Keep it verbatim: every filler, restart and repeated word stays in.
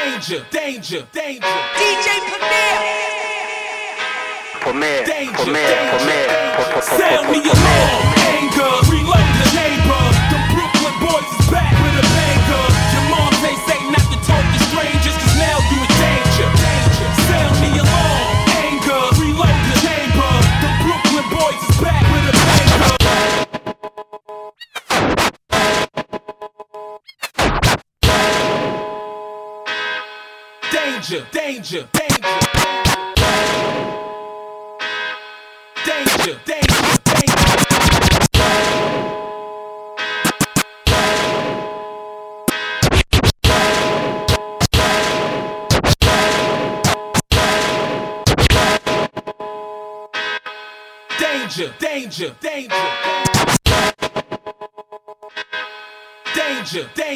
danger, danger, danger. D J Premier. Premier, Danger, Premier, danger, Premier, danger. Sound the alarm, anger, reload the neighbor. The Brooklyn boys is back with a banger. Your mom they say not to talk to strangers, cause now you in danger. Danger. Sound the alarm, anger, reload the neighbor. The Brooklyn boys is back with a banger. Danger, danger, danger. Danger, danger, danger. Danger, danger, danger. Danger, danger.